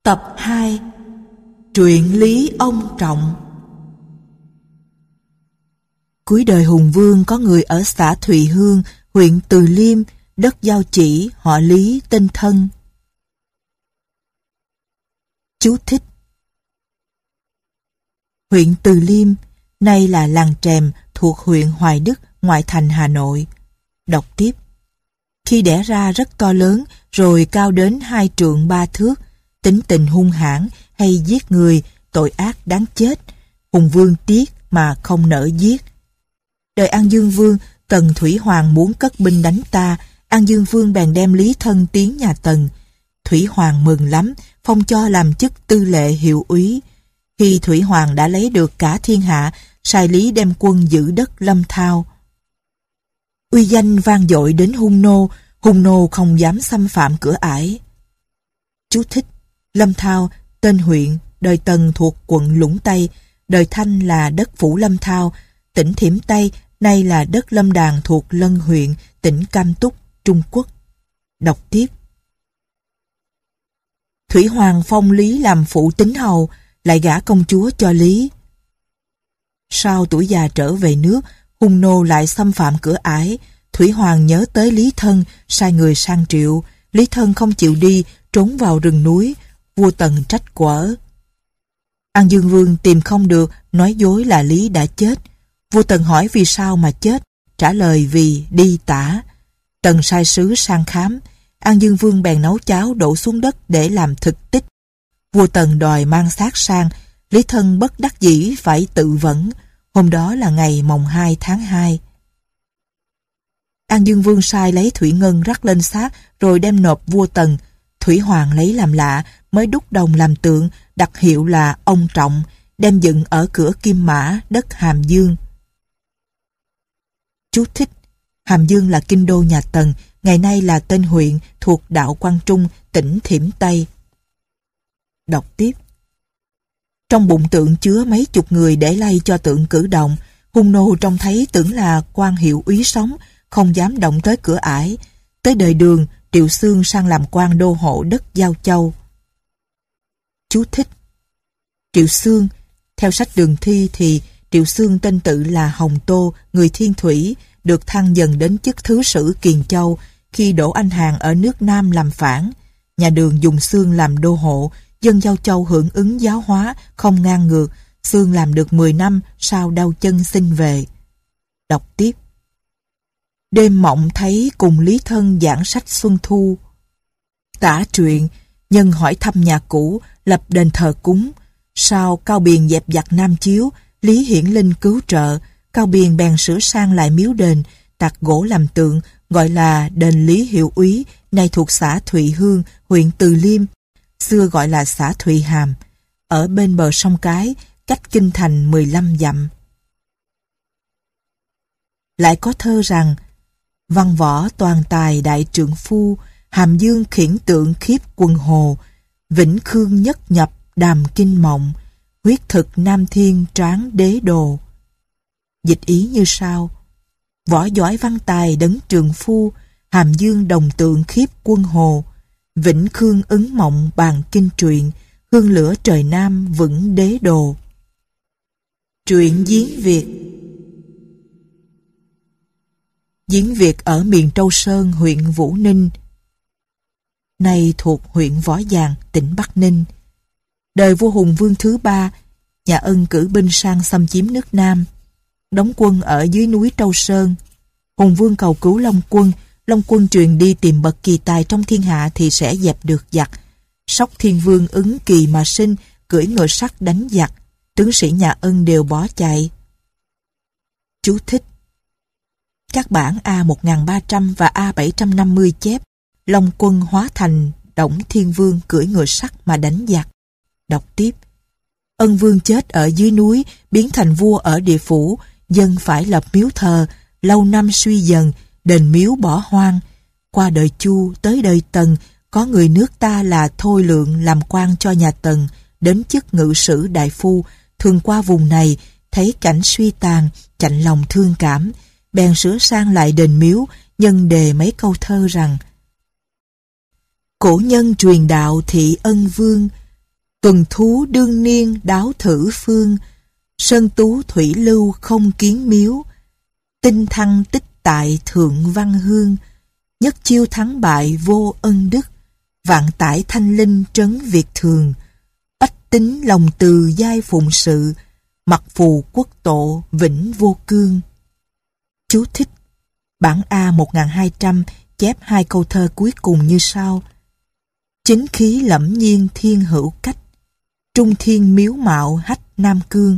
Tập 2. Truyện Lý Ông Trọng. Cuối đời Hùng Vương có người ở xã Thụy Hương, huyện Từ Liêm, đất Giao Chỉ, họ Lý, tên Thân. Chú thích: huyện Từ Liêm nay là làng Trèm thuộc huyện Hoài Đức, ngoại thành Hà Nội. Đọc tiếp: khi đẻ ra rất to lớn, rồi cao đến 2 trượng 3 thước, tính tình hung hãn, hay giết người, tội ác đáng chết. Hùng Vương tiếc mà không nỡ giết. Đời An Dương Vương, Tần Thủy Hoàng muốn cất binh đánh ta. An Dương Vương bèn đem Lý Thân tiến nhà Tần. Thủy Hoàng mừng lắm, phong cho làm chức tư lệ hiệu úy. Khi Thủy Hoàng đã lấy được cả thiên hạ, sai Lý đem quân giữ đất Lâm Thao. Uy danh vang dội đến Hung nô không dám xâm phạm cửa ải. Chú thích: Lâm Thao, tên huyện, đời Tần thuộc quận Lũng Tây, đời Thanh là đất phủ Lâm Thao, tỉnh Thiểm Tây, nay là đất Lâm Đàn thuộc Lân huyện, tỉnh Cam Túc, Trung Quốc. Đọc tiếp: Thủy Hoàng phong Lý làm phụ tín hầu, lại gả công chúa cho Lý. Sau tuổi già trở về nước, hung nô lại xâm phạm cửa ải. Thủy Hoàng nhớ tới Lý Thân, sai người sang triệu. Lý Thân không chịu đi, trốn vào rừng núi. Vua Tần trách quở. An Dương Vương tìm không được, nói dối là Lý đã chết. Vua Tần hỏi vì sao mà chết, trả lời vì đi tả. Tần sai sứ sang khám. An Dương Vương bèn nấu cháo đổ xuống đất để làm thực tích. Vua Tần đòi mang xác sang. Lý Thân bất đắc dĩ phải tự vẫn. Hôm đó là ngày mồng 2 tháng 2. An Dương Vương sai lấy thủy ngân rắc lên xác rồi đem nộp vua Tần. Thủy Hoàng lấy làm lạ, mới đúc đồng làm tượng, đặt hiệu là Ông Trọng, đem dựng ở cửa Kim Mã, đất Hàm Dương. Chú thích: Hàm Dương là kinh đô nhà Tần, ngày nay là tên huyện thuộc đạo Quang Trung, tỉnh Thiểm Tây. Đọc tiếp: trong bụng tượng chứa mấy chục người để lay cho tượng cử động. Hung nô trông thấy tưởng là quan hiệu úy sống, không dám động tới cửa ải. Tới đời Đường, Triệu Xương sang làm quan đô hộ đất Giao Châu. Chú thích: Triệu Xương, theo sách Đường Thi thì Triệu Xương tên tự là Hồng Tô, người Thiên Thủy, được thăng dần đến chức thứ sử Kiền Châu khi Đỗ Anh Hàn ở nước Nam làm phản. Nhà Đường dùng Xương làm đô hộ, dân Giao Châu hưởng ứng giáo hóa, không ngang ngược. Xương làm được 10 năm, sau đau chân xin về. Đọc tiếp: đêm mộng thấy cùng Lý Thân giảng sách Xuân Thu. Tả truyện, nhân hỏi thăm nhà cũ, lập đền thờ cúng. Sau Cao Biền dẹp giặc Nam Chiếu, Lý Hiển Linh cứu trợ. Cao Biền bèn sửa sang lại miếu đền, tạc gỗ làm tượng, gọi là đền Lý Hiệu Úy, nay thuộc xã Thụy Hương, huyện Từ Liêm, xưa gọi là xã Thụy Hàm, ở bên bờ sông Cái, cách kinh thành 15 dặm. Lại có thơ rằng: văn võ toàn tài đại trượng phu, Hàm Dương khiển tượng khiếp quân hồ, Vĩnh Khương nhất nhập đàm kinh mộng, huyết thực Nam Thiên tráng đế đồ. Dịch ý như sau: võ giỏi văn tài đấng trượng phu, Hàm Dương đồng tượng khiếp quân hồ, Vĩnh Khương ứng mộng bàn kinh truyện, hương lửa trời Nam vững đế đồ. Truyện Giếng Việt. Giếng Việt ở miền Trâu Sơn, huyện Vũ Ninh, nay thuộc huyện Võ Giàng, tỉnh Bắc Ninh. Đời vua Hùng Vương thứ 3, nhà Ân cử binh sang xâm chiếm nước Nam, đóng quân ở dưới núi Trâu Sơn. Hùng Vương cầu cứu Long Quân. Long Quân truyền đi tìm bậc kỳ tài trong thiên hạ thì sẽ dẹp được giặc. Sóc Thiên Vương ứng kỳ mà sinh, cưỡi ngựa sắt đánh giặc. Tướng sĩ nhà Ân đều bỏ chạy. Chú thích: các bản A1300 và A750 chép Long Quân hóa thành Đổng Thiên Vương cưỡi ngựa sắt mà đánh giặc. Đọc tiếp: Ân Vương chết ở dưới núi, biến thành vua ở địa phủ, dân phải lập miếu thờ, lâu năm suy dần, đền miếu bỏ hoang. Qua đời Chu tới đời Tần, có người nước ta là Thôi Lượng làm quan cho nhà Tần, đến chức ngự sử đại phu, thường qua vùng này, thấy cảnh suy tàn, chạnh lòng thương cảm, bèn sửa sang lại đền miếu, nhân đề mấy câu thơ rằng: cổ nhân truyền đạo thị Ân Vương, Tuần thú đương niên đáo thử phương, sơn tú thủy lưu không kiến miếu. Tinh thăng tích tại thượng văn hương, nhất chiêu thắng bại vô ân đức. Vạn tải thanh linh trấn việt thường, bách tính lòng từ giai phụng sự. Mặc phù quốc tổ vĩnh vô cương. Chú thích: Bản A 1200 chép 2 câu thơ cuối cùng như sau: Chính khí lẫm nhiên thiên hữu cách, trung thiên miếu mạo hách nam cương.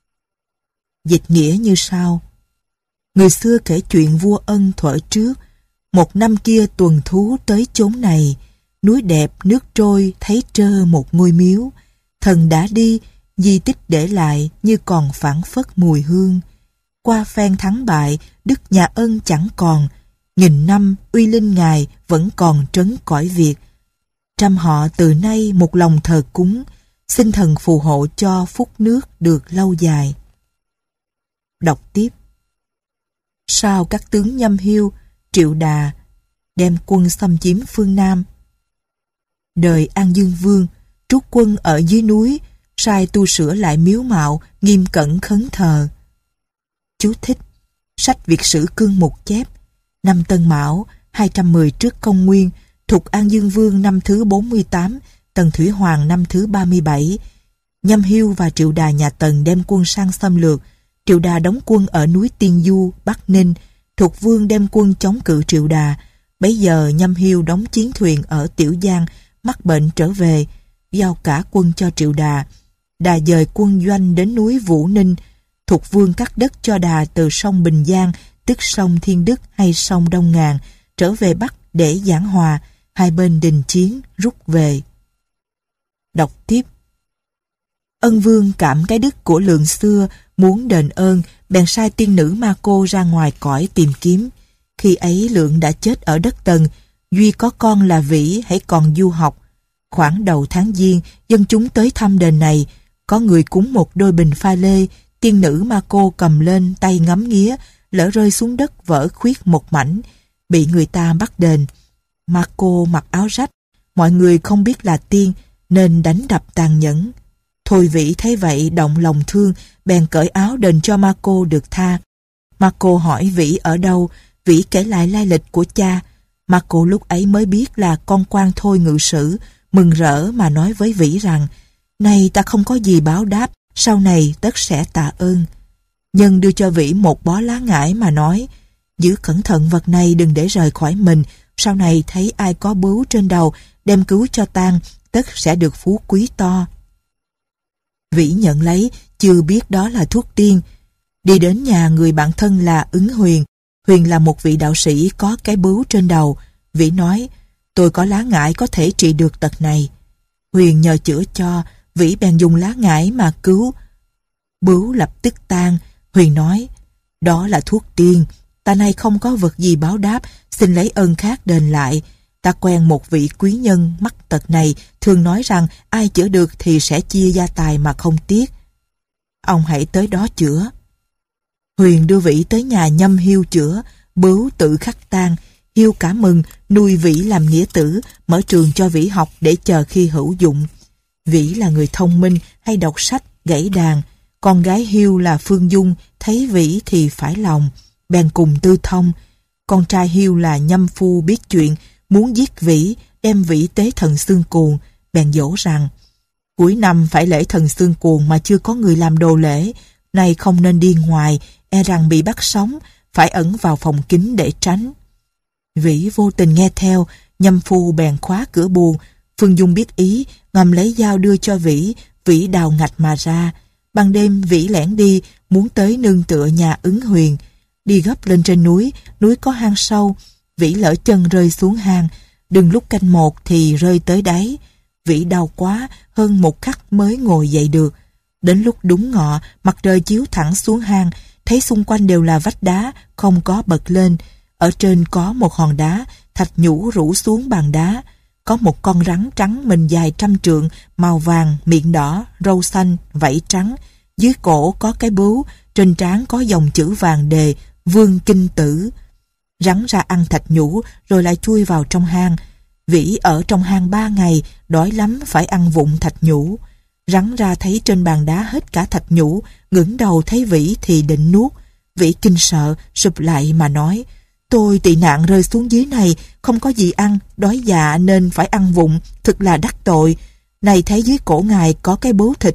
Dịch nghĩa như sau: Người xưa kể chuyện vua Ân thuở trước. Một năm kia tuần thú tới chốn này, núi đẹp nước trôi thấy trơ một ngôi miếu. Thần đã đi, di tích để lại như còn phảng phất mùi hương. Qua phen thắng bại, đức nhà Ân chẳng còn. Nghìn năm uy linh ngài vẫn còn trấn cõi Việt. Trăm họ từ nay một lòng thờ cúng, xin thần phù hộ cho phúc nước được lâu dài. Đọc tiếp. Sau các tướng Nhâm Hiêu, Triệu Đà đem quân xâm chiếm phương Nam. Đời An Dương Vương trút quân ở dưới núi, sai tu sửa lại miếu mạo, nghiêm cẩn khấn thờ. Chú thích: Sách Việt Sử Cương Mục chép: Năm Tân Mão 210 trước công nguyên, thuộc An Dương Vương năm thứ 48, Tần Thủy Hoàng năm thứ 37. Nhâm Hiêu và Triệu Đà nhà Tần đem quân sang xâm lược. Triệu Đà đóng quân ở núi Tiên Du, Bắc Ninh. Thục Vương đem quân chống cự Triệu Đà. Bấy giờ Nhâm Hiêu đóng chiến thuyền ở Tiểu Giang, mắc bệnh trở về, giao cả quân cho Triệu Đà. Đà dời quân doanh đến núi Vũ Ninh. Thục Vương cắt đất cho Đà từ sông Bình Giang, tức sông Thiên Đức hay sông Đông Ngàn, trở về Bắc để giảng hòa. Hai bên đình chiến rút về. Đọc tiếp. Ân Vương cảm cái đức của Lượng xưa, muốn đền ơn, bèn sai tiên nữ Ma Cô ra ngoài cõi tìm kiếm. Khi ấy Lượng đã chết ở đất Tần, duy có con là Vĩ hãy còn du học. Khoảng đầu tháng Giêng, dân chúng tới thăm đền này, có người cúng một đôi bình pha lê, tiên nữ Ma Cô cầm lên tay ngắm nghía, lỡ rơi xuống đất vỡ khuyết một mảnh, bị người ta bắt đền. Ma Cô mặc áo rách, mọi người không biết là tiên nên đánh đập tàn nhẫn. Thôi Vĩ thấy vậy động lòng thương, bèn cởi áo đền cho Ma Cô được tha. Ma Cô hỏi Vĩ ở đâu, Vĩ kể lại lai lịch của cha. Ma Cô lúc ấy mới biết là con quan Thôi ngự sử, mừng rỡ mà nói với Vĩ rằng: Nay ta không có gì báo đáp, sau này tất sẽ tạ ơn. Nhân đưa cho Vĩ một bó lá ngải mà nói: Giữ cẩn thận vật này đừng để rời khỏi mình, sau này thấy ai có bướu trên đầu, đem cứu cho tang, tất sẽ được phú quý to. Vĩ nhận lấy, chưa biết đó là thuốc tiên. Đi đến nhà người bạn thân là Ứng Huyền. Huyền là một vị đạo sĩ có cái bướu trên đầu. Vĩ nói: Tôi có lá ngải có thể trị được tật này. Huyền nhờ chữa cho, Vĩ bèn dùng lá ngải mà cứu. Bướu lập tức tan. Huyền nói: Đó là thuốc tiên, ta nay không có vật gì báo đáp, xin lấy ơn khác đền lại. Ta quen một vị quý nhân mắc tật này, thường nói rằng ai chữa được thì sẽ chia gia tài mà không tiếc. Ông hãy tới đó chữa. Huyền đưa Vĩ tới nhà Nhâm Hiêu chữa, bướu tự khắc tan. Hiêu cả mừng, nuôi Vĩ làm nghĩa tử, mở trường cho Vĩ học để chờ khi hữu dụng. Vĩ là người thông minh, hay đọc sách, gảy đàn. Con gái Hiêu là Phương Dung, thấy Vĩ thì phải lòng, bèn cùng tư thông. Con trai Hiêu là Nhâm Phu biết chuyện, muốn giết Vĩ, đem Vĩ tế thần xương cuồng, bèn dỗ rằng: Cuối năm phải lễ thần xương cuồng mà chưa có người làm đồ lễ, nay không nên đi ngoài, e rằng bị bắt sống, phải ẩn vào phòng kín để tránh. Vĩ vô tình nghe theo, Nhâm Phu bèn khóa cửa buồng. Phương Dung biết ý, ngầm lấy dao đưa cho Vĩ, Vĩ đào ngạch mà ra. Ban đêm Vĩ lẻn đi, muốn tới nương tựa nhà Ứng Huyền. Đi gấp lên trên núi, núi có hang sâu, Vĩ lỡ chân rơi xuống hang, đừng lúc canh một thì rơi tới đáy. Vĩ đau quá, hơn một khắc mới ngồi dậy được. Đến lúc đúng ngọ, mặt trời chiếu thẳng xuống hang, thấy xung quanh đều là vách đá, không có bật lên. Ở trên có một hòn đá, thạch nhũ rủ xuống bàn đá. Có một con rắn trắng mình dài 100 trượng, màu vàng, miệng đỏ, râu xanh, vảy trắng. Dưới cổ có cái bướu, trên trán có dòng chữ vàng đề Vương Kinh Tử. Rắn ra ăn thạch nhũ rồi lại chui vào trong hang. Vĩ ở trong hang 3 ngày, đói lắm phải ăn vụng thạch nhũ. Rắn ra thấy trên bàn đá hết cả thạch nhũ, ngẩng đầu thấy Vĩ thì định nuốt. Vĩ kinh sợ, sụp lại mà nói: tôi tị nạn rơi xuống dưới này, không có gì ăn, đói dạ nên phải ăn vụng, thực là đắc tội. Này thấy dưới cổ ngài có cái bố thịt.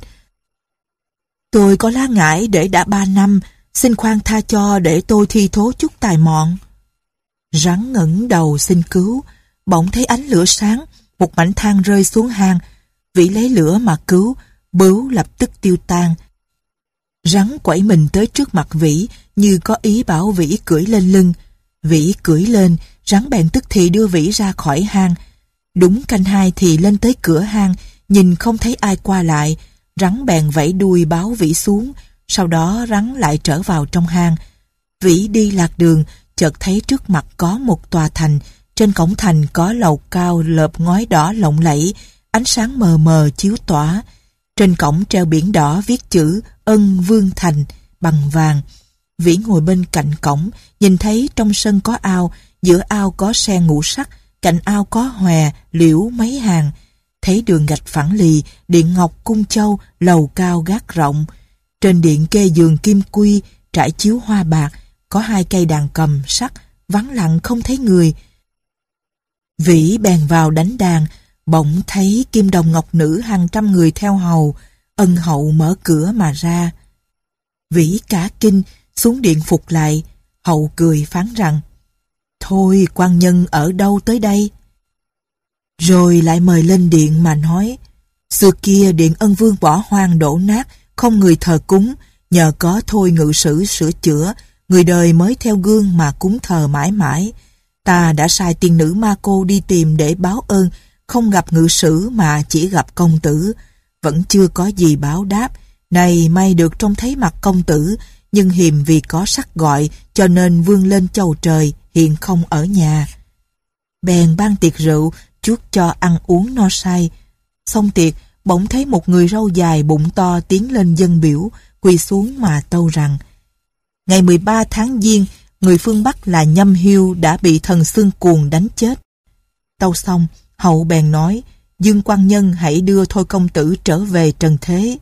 Tôi có lá ngải để đã 3 năm, xin khoan tha cho để tôi thi thố chút tài mọn. Rắn ngẩng đầu xin cứu, bỗng thấy ánh lửa sáng, một mảnh than rơi xuống hang. Vĩ lấy lửa mà cứu, bướu lập tức tiêu tan. Rắn quẩy mình tới trước mặt Vĩ, như có ý bảo Vĩ cưỡi lên lưng. Vĩ cưỡi lên, rắn bèn tức thì đưa Vĩ ra khỏi hang. Đúng canh 2 thì lên tới cửa hang, nhìn không thấy ai qua lại, rắn bèn vẫy đuôi báo Vĩ xuống, sau đó rắn lại trở vào trong hang. Vĩ đi lạc đường, chợt thấy trước mặt có một tòa thành, trên cổng thành có lầu cao lợp ngói đỏ lộng lẫy, ánh sáng mờ mờ chiếu tỏa. Trên cổng treo biển đỏ viết chữ Ân Vương Thành bằng vàng. Vĩ ngồi bên cạnh cổng, nhìn thấy trong sân có ao, giữa ao có sen ngũ sắc, cạnh ao có hòe, liễu mấy hàng. Thấy đường gạch phẳng lì, điện ngọc cung châu, lầu cao gác rộng. Trên điện kê giường kim quy, trải chiếu hoa bạc, có 2 cây đàn cầm sắt, vắng lặng không thấy người. Vĩ bèn vào đánh đàn, bỗng thấy kim đồng ngọc nữ hàng trăm người theo hầu. Ân hậu mở cửa mà ra. Vĩ cả kinh, xuống điện phục lại. Hậu cười phán rằng: thôi quan nhân ở đâu tới đây? Rồi lại mời lên điện mà nói: xưa kia điện Ân Vương bỏ hoang đổ nát, không người thờ cúng, nhờ có Thôi ngự sử sửa chữa, người đời mới theo gương mà cúng thờ mãi mãi. Ta đã sai tiên nữ Ma Cô đi tìm để báo ơn, không gặp ngự sử mà chỉ gặp công tử, vẫn chưa có gì báo đáp. Này may được trông thấy mặt công tử, nhưng hiềm vì có sắc gọi, cho nên vươn lên chầu trời, hiện không ở nhà. Bèn ban tiệc rượu, chuốc cho ăn uống no say. Xong tiệc, bỗng thấy một người râu dài bụng to tiến lên dâng biểu, quỳ xuống mà tâu rằng: ngày 13 tháng Giêng, người phương Bắc là Nhâm Hiêu đã bị thần Xương Cuồng đánh chết. Tâu xong, hậu bèn nói: Dương quan nhân hãy đưa Thôi công tử trở về trần thế.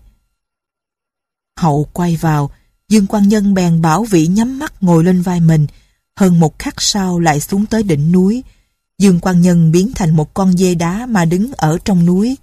Hậu quay vào, Dương quan nhân bèn bảo Vĩ nhắm mắt ngồi lên vai mình. Hơn một khắc sau lại xuống tới đỉnh núi. Dương quan nhân biến thành một con dê đá mà đứng ở trong núi.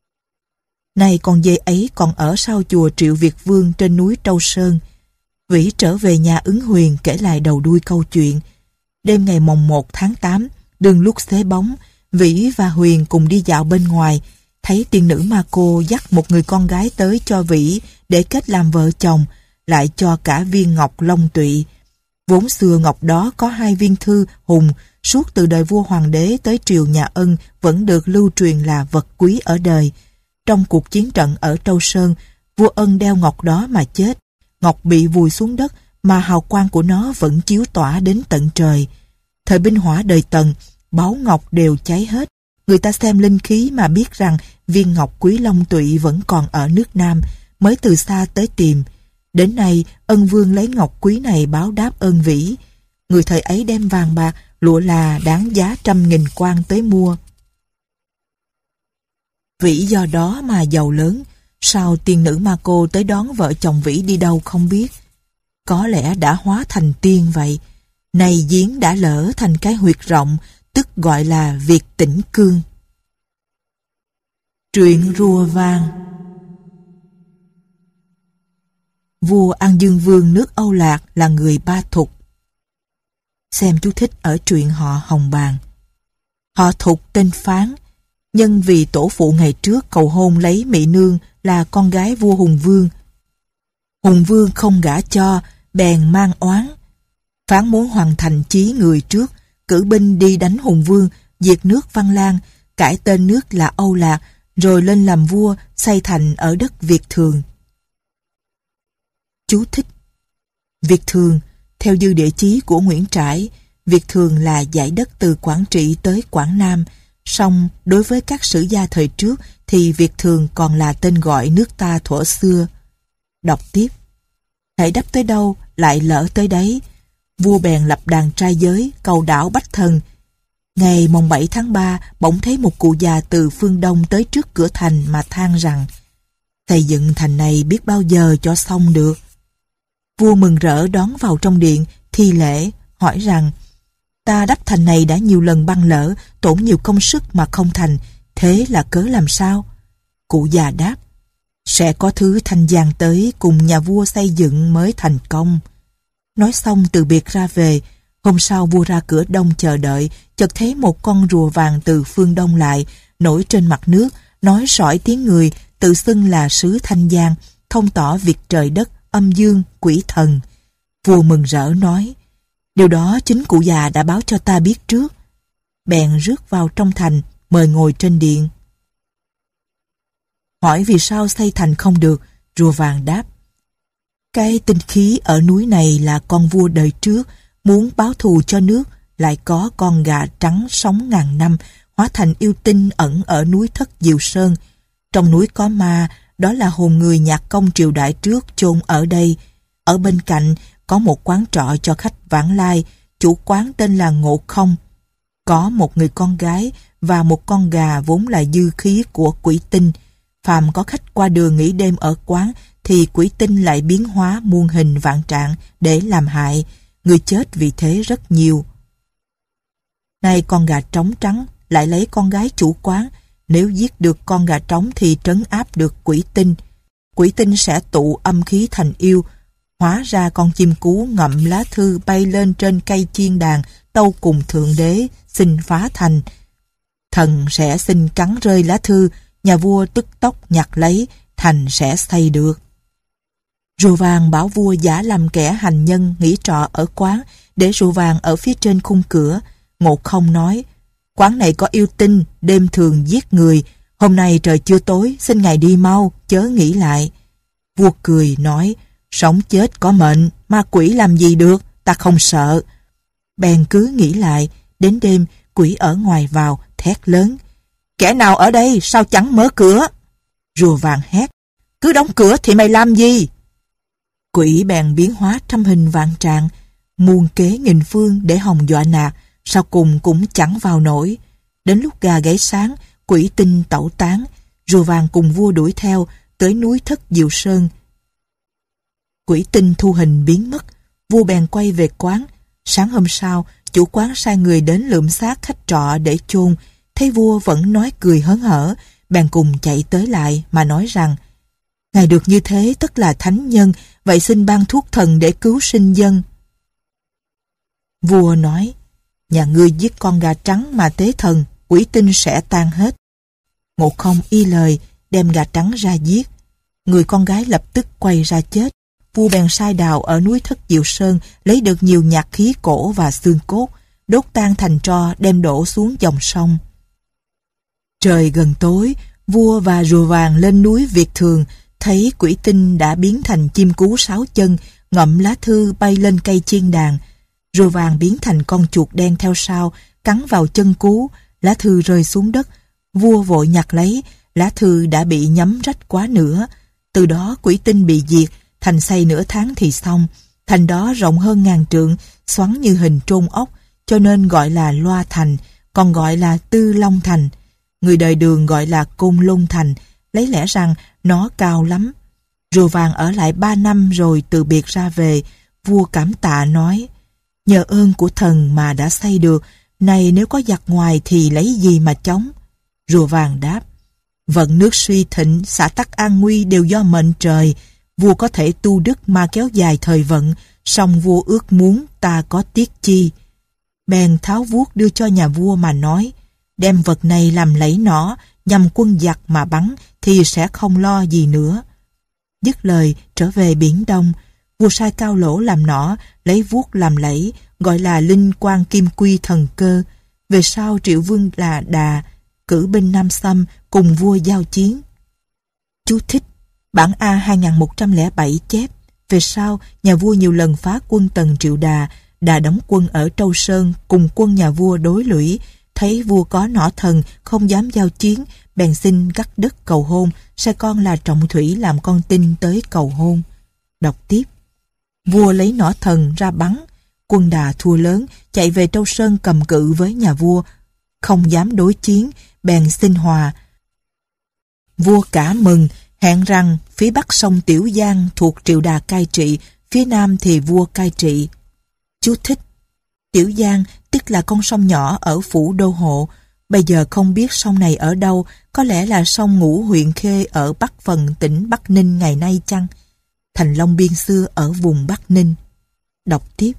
Nay con dê ấy còn ở sau chùa Triệu Việt Vương trên núi Trâu Sơn. Vĩ trở về nhà Ứng Huyền kể lại đầu đuôi câu chuyện. Đêm ngày mồng 1 tháng 8, đường lúc xế bóng, Vĩ và Huyền cùng đi dạo bên ngoài, thấy tiên nữ Ma Cô dắt một người con gái tới cho Vĩ để kết làm vợ chồng, lại cho cả viên ngọc long tụy. Vốn xưa ngọc đó có 2 viên thư hùng, suốt từ đời vua hoàng đế tới triều nhà Ân vẫn được lưu truyền là vật quý ở đời. Trong cuộc chiến trận ở Trâu Sơn, vua Ân đeo ngọc đó mà chết. Ngọc bị vùi xuống đất mà hào quang của nó vẫn chiếu tỏa đến tận trời. Thời binh hỏa đời Tần, báu ngọc đều cháy hết. Người ta xem linh khí mà biết rằng viên ngọc quý long tụy vẫn còn ở nước Nam, mới từ xa tới tìm. Đến nay, Ân Vương lấy ngọc quý này báo đáp ơn Vĩ. Người thời ấy đem vàng bạc, lụa là đáng giá 100.000 quan tới mua. Vĩ do đó mà giàu lớn. Sao tiên nữ Ma Cô tới đón vợ chồng Vĩ đi đâu không biết. Có lẽ đã hóa thành tiên vậy. Này giếng đã lở thành cái huyệt rộng, tức gọi là Việt Tĩnh Cương. Truyện rùa vang. Vua An Dương Vương nước Âu Lạc là người Ba Thục. Xem chú thích ở truyện họ Hồng Bàng. Họ Thục tên Phán, nhân vì tổ phụ ngày trước cầu hôn lấy Mỹ Nương là con gái vua Hùng Vương. Hùng Vương không gả cho, bèn mang oán. Phán muốn hoàn thành chí người trước, cử binh đi đánh Hùng Vương, diệt nước Văn Lang, cải tên nước là Âu Lạc, rồi lên làm vua, xây thành ở đất Việt Thường. Chú thích: Việt Thường, theo dư địa chí của Nguyễn Trãi, Việt Thường là dải đất từ Quảng Trị tới Quảng Nam. Song đối với các sử gia thời trước thì Việt Thường còn là tên gọi nước ta thuở xưa. Đọc tiếp: hãy đắp tới đâu lại lỡ tới đấy. Vua bèn lập đàn trai giới, cầu đảo Bách Thần. Ngày mồng 7 tháng 3, bỗng thấy một cụ già từ phương đông tới trước cửa thành mà than rằng: Xây dựng thành này biết bao giờ cho xong được. Vua mừng rỡ đón vào trong điện, thi lễ, hỏi rằng: ta đắp thành này đã nhiều lần băng lỡ, tốn nhiều công sức mà không thành, thế là cớ làm sao? Cụ già đáp: sẽ có thứ thanh giang tới cùng nhà vua xây dựng mới thành công. Nói xong từ biệt ra về. Hôm sau vua ra cửa đông chờ đợi, chợt thấy một con rùa vàng từ phương đông lại, nổi trên mặt nước, nói sỏi tiếng người, tự xưng là sứ Thanh Giang, thông tỏ việc trời đất, âm dương, quỷ thần. Vua mừng rỡ nói: điều đó chính cụ già đã báo cho ta biết trước. Bèn rước vào trong thành, mời ngồi trên điện. Hỏi vì sao xây thành không được, rùa vàng đáp: cái tinh khí ở núi này là con vua đời trước, muốn báo thù cho nước, lại có con gà trắng sống ngàn năm, hóa thành yêu tinh ẩn ở núi Thất Diệu Sơn. Trong núi có ma, đó là hồn người nhạc công triều đại trước chôn ở đây. Ở bên cạnh có một quán trọ cho khách vãng lai, chủ quán tên là Ngộ Không. Có một người con gái và một con gà vốn là dư khí của quỷ tinh. Phàm có khách qua đường nghỉ đêm ở quán thì quỷ tinh lại biến hóa muôn hình vạn trạng để làm hại. Người chết vì thế rất nhiều. Nay con gà trống trắng lại lấy con gái chủ quán. Nếu giết được con gà trống thì trấn áp được quỷ tinh. Quỷ tinh sẽ tụ âm khí thành yêu, hóa ra con chim cú ngậm lá thư bay lên trên cây chiên đàn, tâu cùng Thượng Đế xin phá thành. Thần sẽ xin cắn rơi lá thư, nhà vua tức tốc nhặt lấy, thành sẽ xây được. Rùa vàng bảo vua giả làm kẻ hành nhân nghỉ trọ ở quán, để rùa vàng ở phía trên khung cửa. Ngộ Không nói: quán này có yêu tinh, đêm thường giết người. Hôm nay trời chưa tối, xin ngài đi mau, chớ nghĩ lại. Vua cười nói: sống chết có mệnh, ma quỷ làm gì được, ta không sợ. Bèn cứ nghĩ lại. Đến đêm, quỷ ở ngoài vào, thét lớn: kẻ nào ở đây, sao chẳng mở cửa? Rùa vàng hét: cứ đóng cửa thì mày làm gì? Quỷ bèn biến hóa trăm hình vạn trạng, muôn kế nghìn phương để hòng dọa nạt, sau cùng cũng chẳng vào nổi. Đến lúc gà gáy sáng, quỷ tinh tẩu tán, rùa vàng cùng vua đuổi theo tới núi Thất Diệu Sơn. Quỷ tinh thu hình biến mất, vua bèn quay về quán. Sáng hôm sau, chủ quán sai người đến lượm xác khách trọ để chôn. Thấy vua vẫn nói cười hớn hở, bèn cùng chạy tới lại mà nói rằng: ngài được như thế tất là thánh nhân, vậy xin ban thuốc thần để cứu sinh dân. Vua nói: nhà ngươi giết con gà trắng mà tế thần, quỷ tinh sẽ tan hết. Ngộ Không y lời, đem gà trắng ra giết. Người con gái lập tức quay ra chết. Vua bèn sai đào ở núi Thất Diệu Sơn lấy được nhiều nhạc khí cổ và xương cốt, đốt tan thành tro đem đổ xuống dòng sông. Trời gần tối, vua và rùa vàng lên núi Việt Thường, thấy quỷ tinh đã biến thành chim cú 6 chân, ngậm lá thư bay lên cây chiên đàn. Rùa vàng biến thành con chuột đen theo sau, cắn vào chân cú, lá thư rơi xuống đất. Vua vội nhặt lấy, lá thư đã bị nhấm rách quá nửa. Từ đó quỷ tinh bị diệt, thành xây nửa tháng thì xong. Thành đó rộng hơn 1000 trượng, xoắn như hình trôn ốc, cho nên gọi là Loa Thành, còn gọi là Tư Long Thành. Người đời Đường gọi là Côn Lôn Thành, lấy lẽ rằng nó cao lắm. Rùa vàng ở lại 3 năm rồi từ biệt ra về. Vua cảm tạ nói: nhờ ơn của thần mà đã xây được, này nếu có giặc ngoài thì lấy gì mà chống? Rùa vàng đáp: vận nước suy thịnh, xã tắc an nguy đều do mệnh trời. Vua có thể tu đức mà kéo dài thời vận, song vua ước muốn ta có tiếc chi. Bèn tháo vuốt đưa cho nhà vua mà nói: đem vật này làm lẫy nỏ, nhằm quân giặc mà bắn thì sẽ không lo gì nữa. Dứt lời trở về biển Đông. Vua sai Cao Lỗ làm nỏ, lấy vuốt làm lẫy, gọi là Linh Quang Kim Quy Thần Cơ. Về sau Triệu Vương là Đà cử binh Nam Xâm cùng vua giao chiến. Chú thích: bản A 2107 chép: về sau nhà vua nhiều lần phá quân Tần Triệu Đà. Đà đóng quân ở Trâu Sơn cùng quân nhà vua đối lũy. Thấy vua có nỏ thần không dám giao chiến, bèn xin cắt đất cầu hôn, sai con là Trọng Thủy làm con tin tới cầu hôn. Đọc tiếp: vua lấy nỏ thần ra bắn, quân Đà thua lớn, chạy về Trâu Sơn cầm cự với nhà vua, không dám đối chiến, bèn xin hòa. Vua cả mừng, Hẹn rằng phía bắc sông Tiểu Giang thuộc Triệu Đà cai trị, phía nam thì vua cai trị. Chú thích: Tiểu Giang tức là con sông nhỏ ở phủ Đô Hộ. Bây giờ không biết sông này ở đâu, có lẽ là sông Ngũ huyện Khê ở bắc phần tỉnh Bắc Ninh ngày nay chăng? Thành Long Biên xưa ở vùng Bắc Ninh. Đọc tiếp.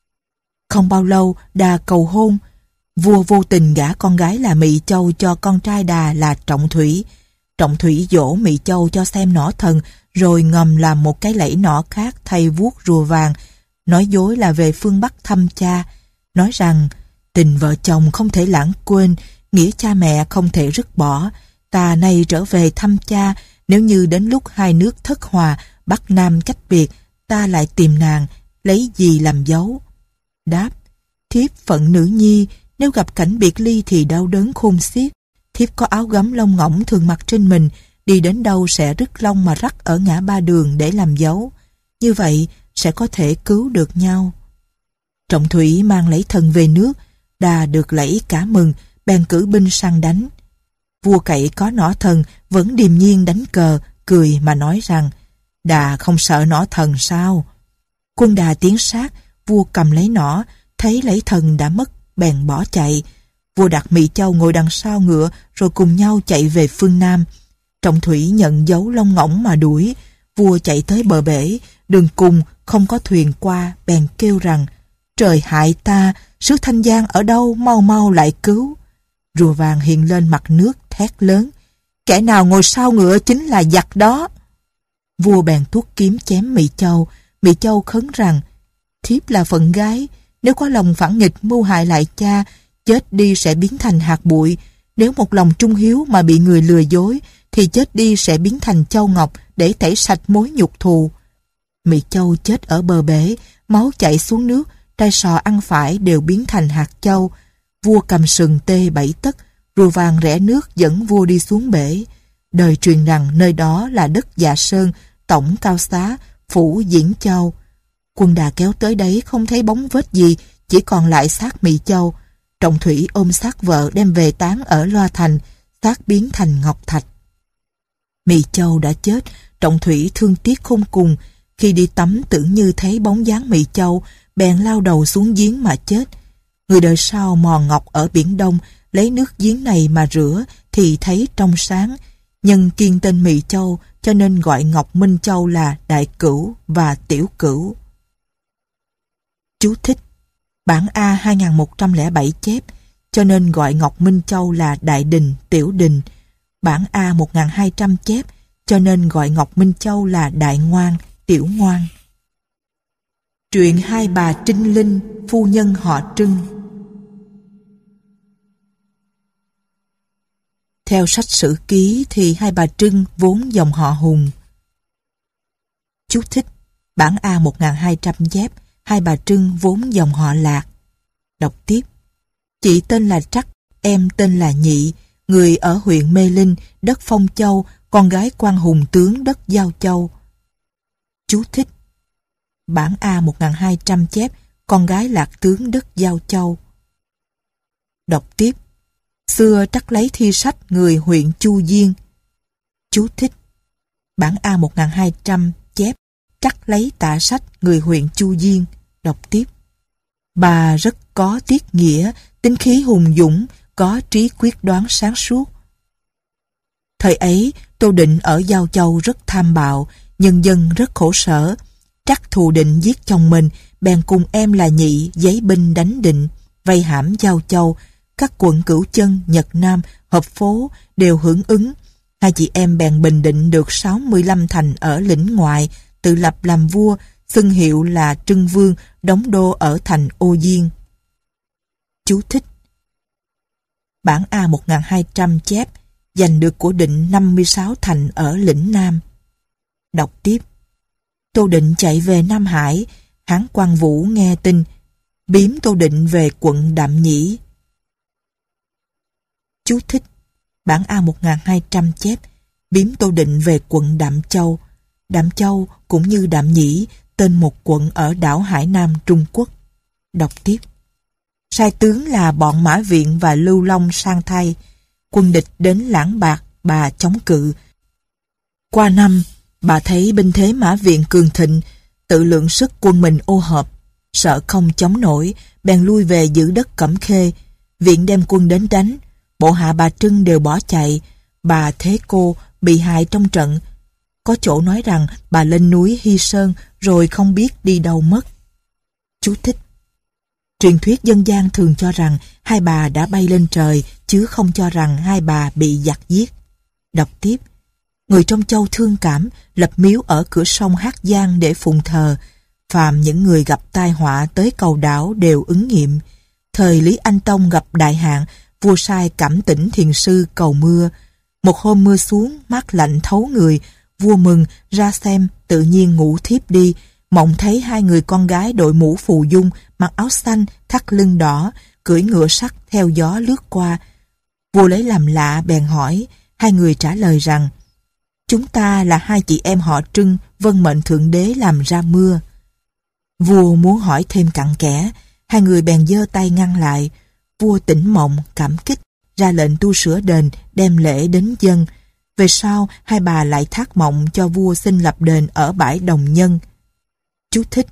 Không bao lâu Đà cầu hôn. Vua vô tình gả con gái là Mị Châu cho con trai Đà là Trọng Thủy. Trọng Thủy dỗ Mị Châu cho xem nỏ thần, rồi ngầm làm một cái lẫy nỏ khác thay vuốt rùa vàng, nói dối là về phương Bắc thăm cha, nói rằng tình vợ chồng không thể lãng quên, nghĩa cha mẹ không thể dứt bỏ. Ta nay trở về thăm cha, nếu như đến lúc hai nước thất hòa, Bắc Nam cách biệt, ta lại tìm nàng, lấy gì làm dấu? Đáp: thiếp phận nữ nhi, nếu gặp cảnh biệt ly thì đau đớn khôn xiết. Thiếp có áo gấm lông ngỗng thường mặc trên mình, đi đến đâu sẽ rứt lông mà rắc ở ngã ba đường để làm dấu. Như vậy sẽ có thể cứu được nhau. Trọng Thủy mang lẫy thần về nước, Đà được lẫy cả mừng, bèn cử binh săn đánh. Vua cậy có nỏ thần vẫn điềm nhiên đánh cờ, cười mà nói rằng: Đà không sợ nỏ thần sao? Quân Đà tiến sát, vua cầm lấy nỏ, thấy lẫy thần đã mất, bèn bỏ chạy. Vua đặt Mị Châu ngồi đằng sau ngựa, rồi cùng nhau chạy về phương Nam. Trọng Thủy nhận dấu lông ngỗng mà đuổi. Vua chạy tới bờ bể, đường cùng không có thuyền qua, bèn kêu rằng: trời hại ta, sứ Thanh Giang ở đâu, mau mau lại cứu. Rùa vàng hiện lên mặt nước thét lớn: kẻ nào ngồi sau ngựa chính là giặc đó. Vua bèn tuốt kiếm chém Mị Châu. Mị Châu khấn rằng: thiếp là phận gái, nếu có lòng phản nghịch mưu hại lại cha, chết đi sẽ biến thành hạt bụi. Nếu một lòng trung hiếu mà bị người lừa dối, thì chết đi sẽ biến thành châu ngọc để tẩy sạch mối nhục thù. Mị Châu chết ở bờ bể, máu chảy xuống nước, trai sò ăn phải đều biến thành hạt châu. Vua cầm sừng tê 7 tấc, rùa vàng rẽ nước dẫn vua đi xuống bể. Đời truyền rằng nơi đó là đất Dạ Sơn, tổng Cao Xá, phủ Diễn Châu. Quân Đà kéo tới đấy không thấy bóng vết gì, chỉ còn lại xác Mị Châu. Trọng Thủy ôm xác vợ đem về táng ở Loa Thành, xác biến thành ngọc thạch. Mị Châu đã chết, Trọng Thủy thương tiếc khôn cùng. Khi đi tắm tưởng như thấy bóng dáng Mị Châu, bèn lao đầu xuống giếng mà chết. Người đời sau mò ngọc ở Biển Đông, lấy nước giếng này mà rửa thì thấy trong sáng. Nhân kiêng tên Mị Châu cho nên gọi Ngọc Minh Châu là Đại Cửu và Tiểu Cửu. Chú thích: bản A 2107 chép, cho nên gọi Ngọc Minh Châu là Đại Đình, Tiểu Đình. Bản A 1200 chép, cho nên gọi Ngọc Minh Châu là Đại Ngoan, Tiểu Ngoan. Truyện hai bà Trinh Linh, phu nhân họ Trưng. Theo sách sử ký thì hai bà Trưng vốn dòng họ Hùng. Chú thích: bản A 1200 chép, hai bà Trưng vốn dòng họ Lạc. Đọc tiếp. Chị tên là Trắc, em tên là Nhị, người ở huyện Mê Linh, đất Phong Châu, con gái quan hùng tướng đất Giao Châu. Chú thích: bản A 1200 chép, con gái Lạc tướng đất Giao Châu. Đọc tiếp. Xưa Trắc lấy thi sách người huyện Chu Diên. Chú thích: bản A 1200 chép, Trắc lấy tả sách người huyện Chu Diên. Đọc tiếp. Bà rất có tiết nghĩa, tính khí hùng dũng, có trí quyết đoán sáng suốt. Thời ấy, Tô Định ở Giao Châu rất tham bạo, nhân dân rất khổ sở. Trắc thù Định giết chồng mình, bèn cùng em là Nhị giấy binh đánh Định, vây hãm Giao Châu. Các quận Cửu Chân, Nhật Nam, Hợp Phố đều hưởng ứng. Hai chị em bèn bình định được 65 thành ở lĩnh ngoại, tự lập làm vua, xưng hiệu là Trưng Vương, đóng đô ở thành Ô Diên. Chú thích: bản A 1200 chép, giành được của Định 56 thành ở lĩnh Nam. Đọc tiếp. Tô Định chạy về Nam Hải, Hán Quang Vũ nghe tin, biếm Tô Định về quận Đạm Nhĩ. Chú thích: bản A 1200 chép, biếm Tô Định về quận Đạm Châu. Đạm Châu cũng như Đạm Nhĩ, tên một quận ở đảo Hải Nam Trung Quốc. Đọc tiếp. Sai tướng là bọn Mã Viện và Lưu Long sang thay. Quân địch đến Lãng Bạc, bà chống cự. Qua năm, bà thấy binh thế Mã Viện cường thịnh, tự lượng sức quân mình ô hợp, sợ không chống nổi, bèn lui về giữ đất Cẩm Khê. Viện đem quân đến đánh, bộ hạ bà Trưng đều bỏ chạy, bà Thế Cô bị hại trong trận. Có chỗ nói rằng bà lên núi Hy Sơn rồi không biết đi đâu mất. Chú thích: truyền thuyết dân gian thường cho rằng hai bà đã bay lên trời, chứ không cho rằng hai bà bị giặc giết. Đọc tiếp: người trong châu thương cảm, lập miếu ở cửa sông Hát Giang để phụng thờ. Phàm những người gặp tai họa tới cầu đảo đều ứng nghiệm. Thời Lý Anh Tông gặp đại hạn, vua sai Cẩm Tĩnh thiền sư cầu mưa. Một hôm mưa xuống, mát lạnh thấu người, vua mừng ra xem, tự nhiên ngủ thiếp đi, mộng thấy hai người con gái đội mũ phù dung, mặc áo xanh, thắt lưng đỏ, cưỡi ngựa sắt theo gió lướt qua. Vua lấy làm lạ bèn hỏi, hai người trả lời rằng: chúng ta là hai chị em họ Trưng, vâng mệnh Thượng Đế làm ra mưa. Vua muốn hỏi thêm cặn kẽ, hai người bèn giơ tay ngăn lại. Vua tỉnh mộng, cảm kích, ra lệnh tu sửa đền, đem lễ đến dâng. Về sau, hai bà lại thác mộng cho vua xin lập đền ở bãi Đồng Nhân. Chú thích: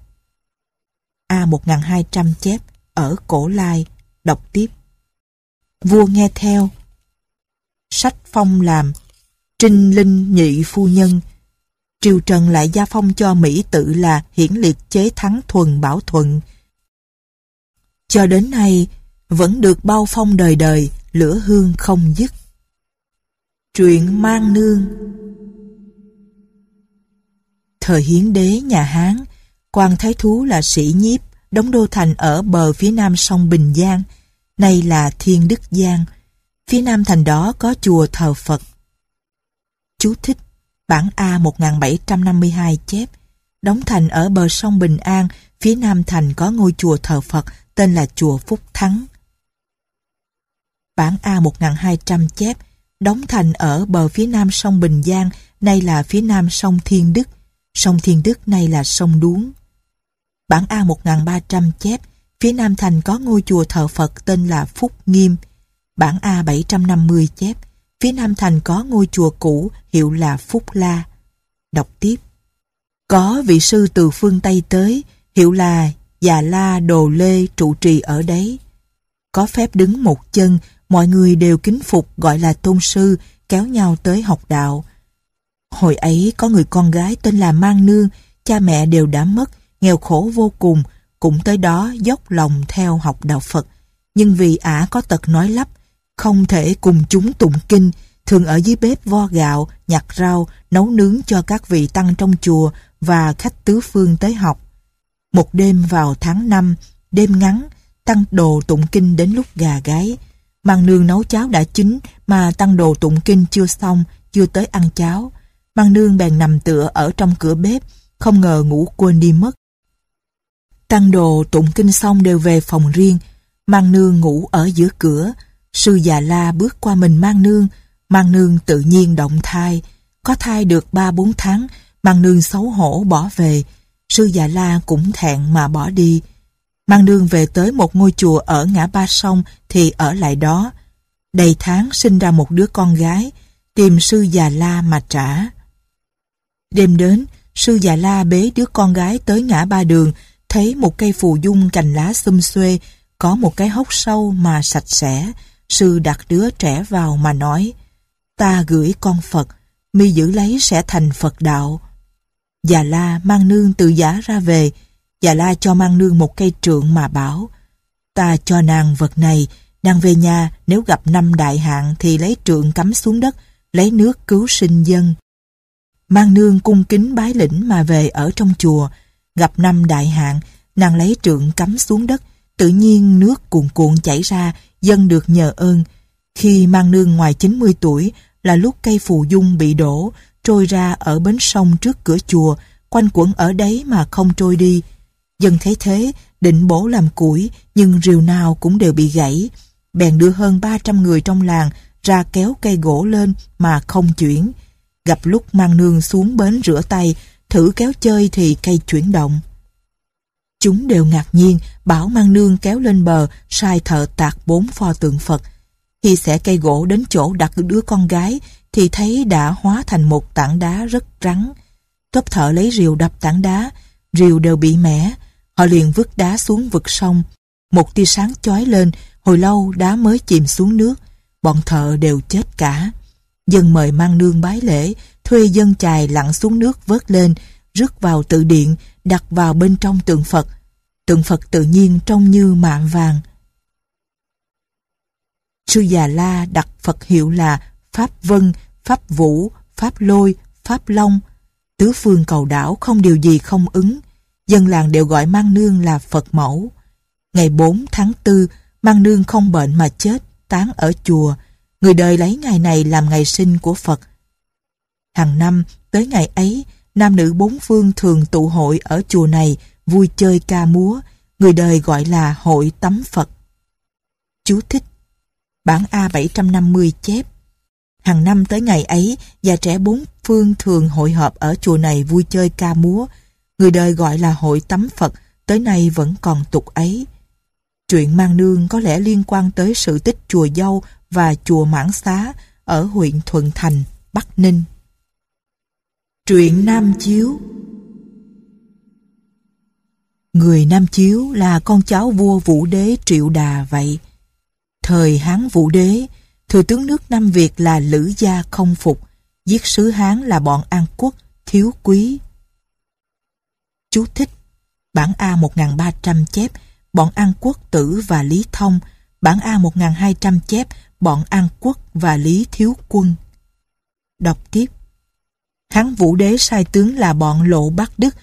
A1200 chép, ở Cổ Lai. Đọc tiếp: vua nghe theo. Sách phong làm Trinh Linh nhị phu nhân. Triều Trần lại gia phong cho Mỹ tự là Hiển Liệt Chế Thắng Thuần Bảo Thuận. Cho đến nay vẫn được bao phong đời đời, lửa hương không dứt. Truyện Mang Nương. Thời Hiến Đế nhà Hán, quan thái thú là Sĩ Nhiếp, đóng đô thành ở bờ phía nam sông Bình Giang, nay là Thiên Đức Giang. Phía nam thành đó có chùa thờ Phật. Chú thích: bản A 1752 chép, đóng thành ở bờ sông Bình An, phía nam thành có ngôi chùa thờ Phật tên là chùa Phúc Thắng. Bản A 1200 chép, đóng thành ở bờ phía nam sông Bình Giang, nay là phía nam sông Thiên Đức. Sông Thiên Đức nay là sông Đuống. Bản A 1300 chép, phía nam thành có ngôi chùa thờ Phật tên là Phúc Nghiêm. Bản A 750 chép, phía nam thành có ngôi chùa cũ hiệu là Phúc La. Đọc tiếp: có vị sư từ phương Tây tới, hiệu là Già La Đồ Lê trụ trì ở đấy. Có phép đứng một chân, mọi người đều kính phục gọi là tôn sư, kéo nhau tới học đạo. Hồi ấy có người con gái tên là Mang Nương, cha mẹ đều đã mất, nghèo khổ vô cùng, cũng tới đó dốc lòng theo học đạo Phật. Nhưng vì ả có tật nói lắp, không thể cùng chúng tụng kinh, thường ở dưới bếp vo gạo, nhặt rau, nấu nướng cho các vị tăng trong chùa và khách tứ phương tới học. Một đêm vào tháng 5, đêm ngắn, tăng đồ tụng kinh đến lúc gà gáy. Mang Nương nấu cháo đã chín mà tăng đồ tụng kinh chưa xong, chưa tới ăn cháo. Mang Nương bèn nằm tựa ở trong cửa bếp, không ngờ ngủ quên đi mất. Tăng đồ tụng kinh xong đều về phòng riêng, Mang Nương ngủ ở giữa cửa. Sư Già La bước qua mình Mang Nương tự nhiên động thai. Có thai được 3-4 tháng, Mang Nương xấu hổ bỏ về. Sư Già La cũng thẹn mà bỏ đi. Mang Nương về tới một ngôi chùa ở ngã ba sông thì ở lại đó. Đầy tháng sinh ra một đứa con gái, tìm sư Già La mà trả. Đêm đến, sư Già La bế đứa con gái tới ngã ba đường, thấy một cây phù dung cành lá xum xuê, có một cái hốc sâu mà sạch sẽ. Sư đặt đứa trẻ vào mà nói: ta gửi con Phật, mi giữ lấy sẽ thành Phật đạo. Già La Mang Nương từ giả ra về. Già La cho Mang Nương một cây trượng mà bảo: ta cho nàng vật này, nàng về nhà nếu gặp năm đại hạn thì lấy trượng cắm xuống đất, lấy nước cứu sinh dân. Mang Nương cung kính bái lĩnh mà về ở trong chùa. Gặp năm đại hạn, nàng lấy trượng cắm xuống đất, tự nhiên nước cuồn cuộn chảy ra, dân được nhờ ơn. Khi Mang Nương ngoài 90 tuổi là lúc cây phù dung bị đổ, trôi ra ở bến sông trước cửa chùa, quanh quẩn ở đấy mà không trôi đi. Dân thấy thế, định bổ làm củi, nhưng rìu nào cũng đều bị gãy. Bèn đưa hơn 300 người trong làng ra kéo cây gỗ lên mà không chuyển. Gặp lúc Mang Nương xuống bến rửa tay, thử kéo chơi thì cây chuyển động. Chúng đều ngạc nhiên, bảo Mang Nương kéo lên bờ, sai thợ tạc 4 pho tượng Phật. Khi xẻ cây gỗ đến chỗ đặt đứa con gái, thì thấy đã hóa thành một tảng đá rất rắn. Tốp thợ lấy rìu đập tảng đá, rìu đều bị mẻ. Họ liền vứt đá xuống vực sông. Một tia sáng chói lên, hồi lâu đá mới chìm xuống nước. Bọn thợ đều chết cả. Dân mời mang nương bái lễ, thuê dân chài lặn xuống nước vớt lên, rước vào tự điện, đặt vào bên trong tượng Phật. Tượng Phật tự nhiên trông như mạ vàng. Sư Già La đặt Phật hiệu là Pháp Vân, Pháp Vũ, Pháp Lôi, Pháp Long. Tứ phương cầu đảo không điều gì không ứng. Dân làng đều gọi mang nương là Phật mẫu. Ngày 4 tháng 4, mang nương không bệnh mà chết, táng ở chùa. Người đời lấy ngày này làm ngày sinh của Phật. Hàng năm, tới ngày ấy, nam nữ bốn phương thường tụ hội ở chùa này, vui chơi ca múa. Người đời gọi là hội tắm Phật. Chú thích: bản A 750 chép: hàng năm tới ngày ấy, già trẻ bốn phương thường hội họp ở chùa này vui chơi ca múa. Người đời gọi là hội tắm Phật, tới nay vẫn còn tục ấy. Chuyện mang nương có lẽ liên quan tới sự tích chùa Dâu và chùa Mãn Xá ở huyện Thuận Thành, Bắc Ninh. Truyện Nam Chiếu. Người Nam Chiếu là con cháu vua Vũ Đế Triệu Đà vậy. Thời Hán Vũ Đế, thừa tướng nước Nam Việt là Lữ Gia không phục, giết sứ Hán là bọn An Quốc, Thiếu Quý. Chú thích: bản A 1300 chép: bọn An Quốc Tử và Lý Thông. Bản A 1200 chép: bọn An Quốc và Lý Thiếu Quân. Đọc tiếp: Hán Vũ Đế sai tướng là bọn Lộ Bác Đức,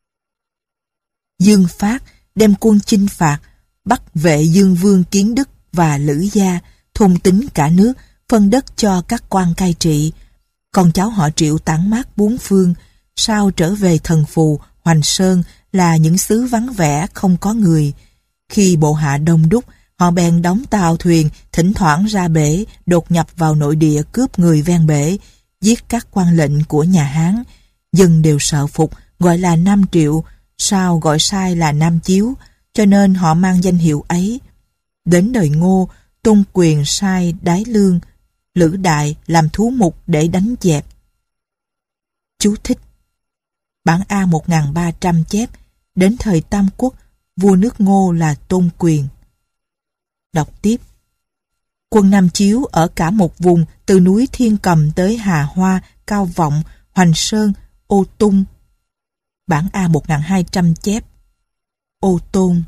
Dương Phát đem quân chinh phạt, bắt vệ Dương Vương Kiến Đức và Lữ Gia, thôn tính cả nước, phân đất cho các quan cai trị. Con cháu họ Triệu tản mát bốn phương, sau trở về Thần Phù, Hoành Sơn là những xứ vắng vẻ không có người. Khi bộ hạ đông đúc, họ bèn đóng tàu thuyền, thỉnh thoảng ra bể, đột nhập vào nội địa cướp người ven bể, giết các quan lệnh của nhà Hán. Dân đều sợ phục, gọi là Nam Triệu, sao gọi sai là Nam Chiếu, cho nên họ mang danh hiệu ấy. Đến đời Ngô, Tôn Quyền sai Đái Lương, Lữ Đại làm thú mục để đánh dẹp. Chú thích: bản A 1300 chép: đến thời Tam Quốc, vua nước Ngô là Tôn Quyền. Đọc tiếp: quân Nam Chiếu ở cả một vùng từ núi Thiên Cầm tới Hà Hoa, Cao Vọng, Hoành Sơn, Ô Tung. Bản A 1200 chép: Ô Tôn.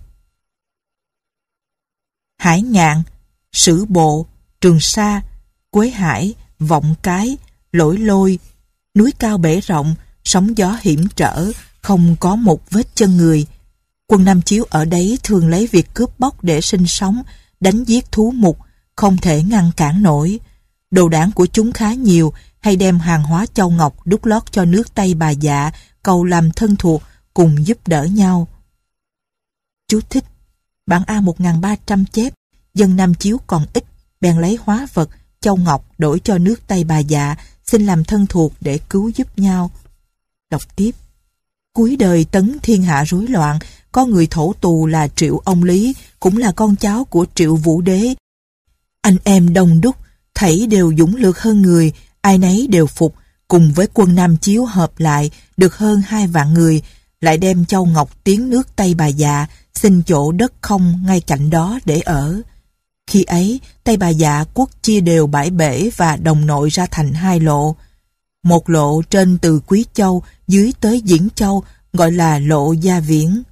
Hải Ngạn, Sử Bộ, Trường Sa, Quế Hải, Vọng Cái, Lỗi Lôi, núi cao bể rộng, sóng gió hiểm trở, không có một vết chân người. Quân Nam Chiếu ở đấy thường lấy việc cướp bóc để sinh sống, đánh giết thú mục, không thể ngăn cản nổi. Đồ đảng của chúng khá nhiều, hay đem hàng hóa châu ngọc đúc lót cho nước Tây Bà Dạ, cầu làm thân thuộc, cùng giúp đỡ nhau. Chú thích: bản A 1300 chép: dân Nam Chiếu còn ít, bèn lấy hóa vật, châu ngọc đổi cho nước Tây Bà Dạ, xin làm thân thuộc để cứu giúp nhau. Đọc tiếp: cuối đời Tấn thiên hạ rối loạn, có người thổ tù là Triệu Ông Lý, cũng là con cháu của Triệu Vũ Đế. Anh em đông đúc, thảy đều dũng lược hơn người, ai nấy đều phục, cùng với quân Nam Chiếu hợp lại, được hơn 2 vạn người, lại đem châu ngọc tiến nước Tây Bà Dạ, xin chỗ đất không ngay cạnh đó để ở. Khi ấy, Tây Bà Dạ quốc chia đều bãi bể và đồng nội ra thành 2 lộ. Một lộ trên từ Quý Châu, dưới tới Diễn Châu, gọi là lộ Gia Viễn.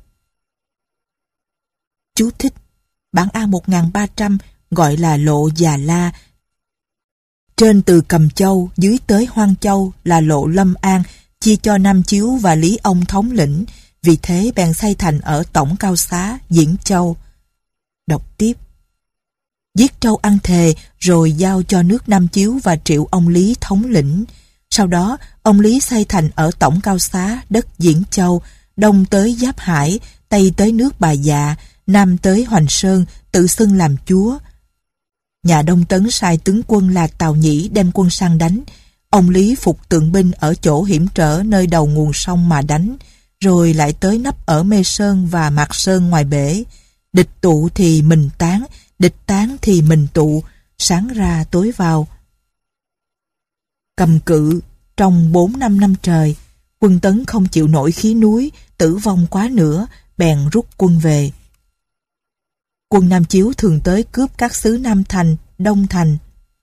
Chú thích: bản A 1300 gọi là lộ Già La. Trên từ Cầm Châu, dưới tới Hoang Châu là lộ Lâm An, chia cho Nam Chiếu và Lý Ông thống lĩnh, vì thế bèn xây thành ở Tổng Cao Xá, Diễn Châu. Đọc tiếp: giết trâu ăn thề, rồi giao cho nước Nam Chiếu và Triệu ông Lý thống lĩnh. Sau đó, ông Lý xây thành ở Tổng Cao Xá, đất Diễn Châu, đông tới Giáp Hải, tây tới nước Bà Dạ, nam tới Hoành Sơn, tự xưng làm chúa. Nhà Đông Tấn sai tướng quân là Tào Nhĩ đem quân sang đánh. Ông Lý phục tượng binh ở chỗ hiểm trở nơi đầu nguồn sông mà đánh, rồi lại tới nấp ở Mê Sơn và Mạc Sơn ngoài bể. Địch tụ thì mình tán, địch tán thì mình tụ, sáng ra tối vào. cầm cự trong 4-5 năm trời. Quân Tấn không chịu nổi khí núi, tử vong quá nữa, bèn rút quân về. Quân Nam Chiếu thường tới cướp các xứ Nam Thành, Đông Thành.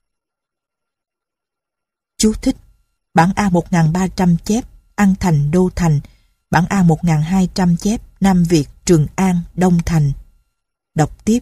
Chú thích: bản A 1300 chép An Thành, Đô Thành, bản A 1200 chép Nam Việt, Trường An, Đông Thành. Đọc tiếp.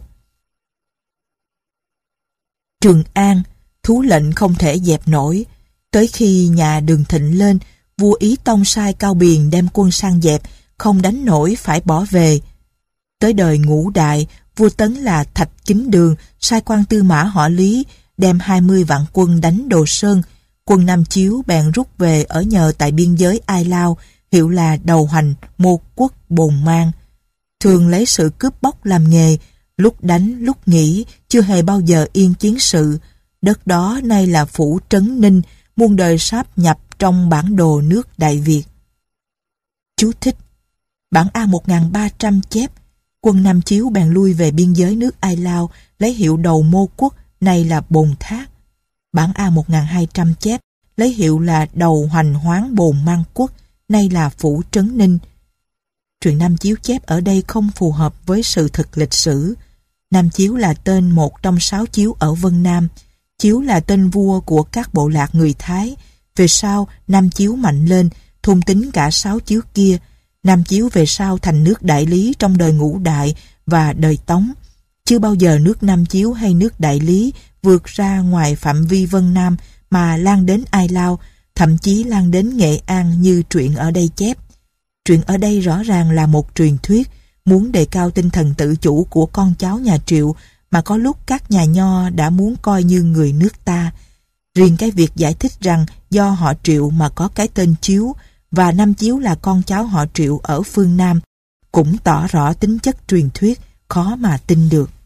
Trường An, thú lệnh không thể dẹp nổi. Tới khi nhà Đường Thịnh lên, vua Ý Tông sai Cao Biền đem quân sang dẹp, không đánh nổi phải bỏ về. Tới đời Ngũ Đại, vua Tấn là Thạch Kính Đường sai quan tư mã họ Lý đem 20 vạn quân đánh Đồ Sơn. Quân Nam Chiếu bèn rút về ở nhờ tại biên giới Ai Lao, hiệu là Đầu Hành, Mô Quốc, Bồn Mang. Thường lấy sự cướp bóc làm nghề, lúc đánh lúc nghỉ, chưa hề bao giờ yên chiến sự. Đất đó nay là phủ Trấn Ninh, muôn đời sáp nhập trong bản đồ nước Đại Việt. Chú thích: bản A 1300 chép quân Nam Chiếu bèn lui về biên giới nước Ai Lao, lấy hiệu Đầu Mô Quốc, nay là Bồn Thát. Bản A 1200 chép lấy hiệu là Đầu Hoành Hoáng Bồn Mang Quốc, nay là phủ Trấn Ninh. Truyện Nam Chiếu chép ở đây không phù hợp với sự thực lịch sử. Nam Chiếu là tên một trong 6 chiếu ở Vân Nam. Chiếu là tên vua của các bộ lạc người Thái. Về sau, Nam Chiếu mạnh lên, thôn tính cả 6 chiếu kia. Nam Chiếu về sau thành nước Đại Lý trong đời Ngũ Đại và đời Tống. Chưa bao giờ nước Nam Chiếu hay nước Đại Lý vượt ra ngoài phạm vi Vân Nam mà lan đến Ai Lao, thậm chí lan đến Nghệ An như truyện ở đây chép. Truyện ở đây rõ ràng là một truyền thuyết, muốn đề cao tinh thần tự chủ của con cháu nhà Triệu mà có lúc các nhà Nho đã muốn coi như người nước ta. Riêng cái việc giải thích rằng do họ Triệu mà có cái tên Chiếu và Nam Chiếu là con cháu họ Triệu ở phương Nam cũng tỏ rõ tính chất truyền thuyết, khó mà tin được.